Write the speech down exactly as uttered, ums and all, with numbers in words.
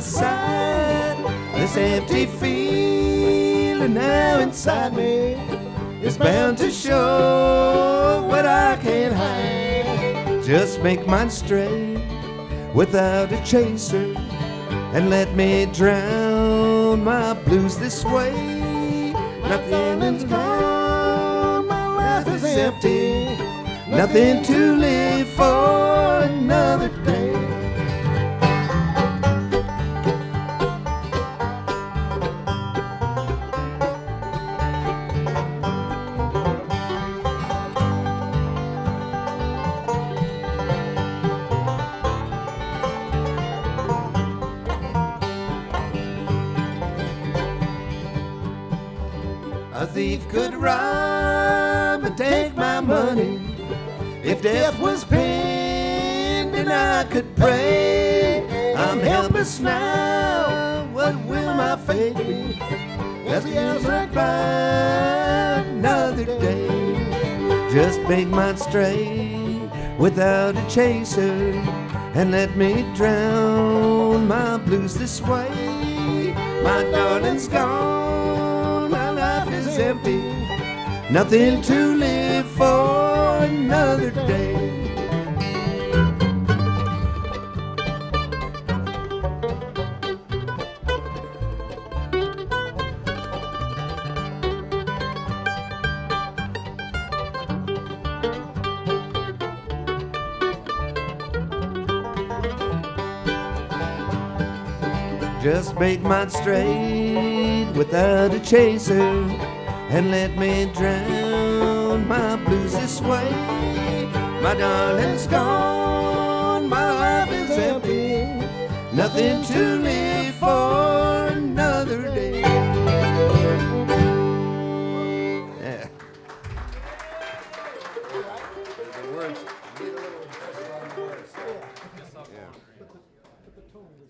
side. This empty feeling now inside me is bound to show what I can't hide. Just make mine straight without a chaser, and let me drown my blues this way. Nothing is gone, my life is empty, nothing to live for another day. A thief could rob and take my money. If death was pending, I could pray. I'm helpless now, what will my fate be? As the hours drag by another day. Just make mine straight without a chaser, and let me drown my blues this way. My darling's gone, my life is empty, nothing to live for another day. Just make mine straight without a chaser, and let me drown my blues this way. My darling's gone, my life is empty, nothing to live for another day.